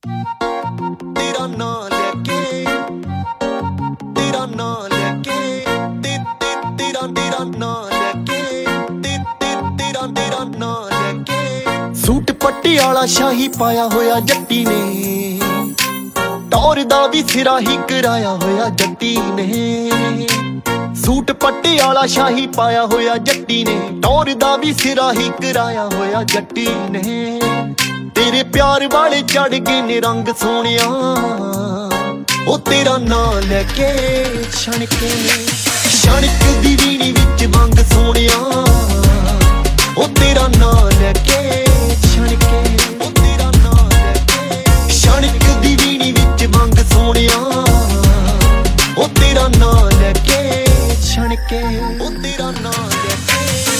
तेरा नाम लेके तेरा नाम लेके तेरा तेरा नाम लेके तेरा नाम लेके सूट पटियाला शाही पाया होया जट्टी ने टौर दा भी सिरा ही कराया होया जट्टी ने सूट पटियाला शाही पाया होया जट्टी ने टौर दा भी सिरा ही कराया होया जट्टी ने तेरे प्यार वाले चढ़ गए ने रंग सोनिया ओ तेरा नाम लेके छणक दी वीणी विच वंग सोनिया ओ तेरा नाम लेके छणक तेरा नाम लेके छणक दी वीणी विच वंग सोनिया ओ तेरा नाम लेके छणक ओ तेरा नाम लेके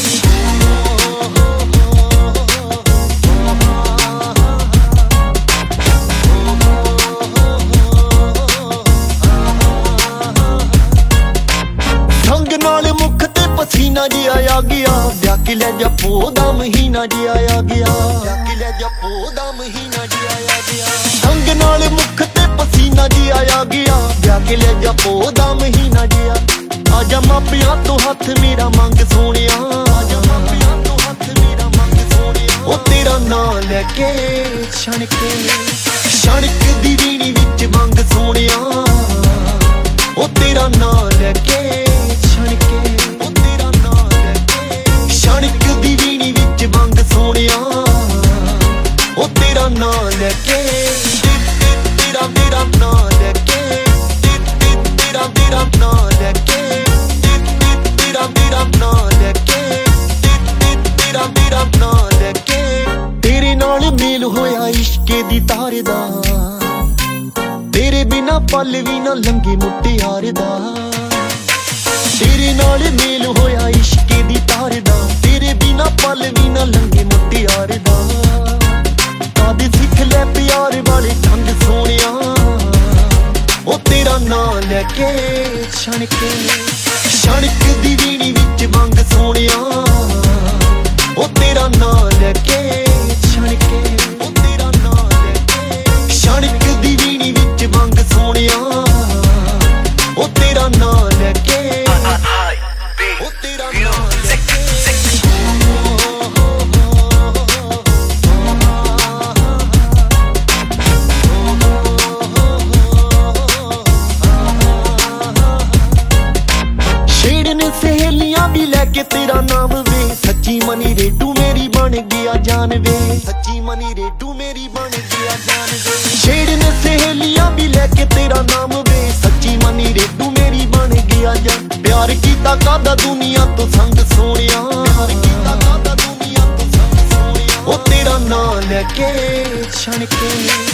पसीना जी आया गया ब्याह ले जा पोदा महीना जी आया गया ब्याह ले जा पोदा महीना जी आया गया संग नाल मुख ते पसीना जी आया गया ब्याह ले जा पोदा महीना जी आजा मापिया तो हाथ मेरा मंग सोनिया आजा मापिया तो हाथ मेरा मंग सोनिया ओ तेरा नाम लेके छणक दी वीणी विच वंग सोनिया ओ तेरा नाम लेके छणक ओ तेरा नाम लेके तेरा तेरा नाम लेके तेरा नाम लेके तेरा नाम लेके तेरा नाम लेके तेरे नाल मेल होया इश्के दी तार दा तेरे बिना पल भी ना लंघे मुटियार दा तेरे नाल मेल होया इश्के दी तार दा तेरे बिना पल भी ना लंघे मुटियार दा कादी सिख ले प्यार वाले ढंग सोनिया ओ तेरा नाम लेके छणक दी वीणी विच वंग सोनिया ओ तेरा नाम लेके छणक ओ तेरा नाम लेके छणक दी वीणी विच वंग सोनिया ओ तेरा नाम लेके ओ तेरा नाम लेके सहेलियां भी लेके तेरा नाम वे सच्ची मनी रेडू मेरी बन गया जान वे सच्ची मनी रेडू मेरी बन गया जान वे छेड़ ने सहेलियां भी लेके तेरा नाम वे सच्ची मनी रेडू मेरी बन गया जान प्यार कीता कादा दुनिया तो संग सोनिया प्यार कीता कादा दुनिया तो संग सोनिया ओ तेरा नाम लेके छणक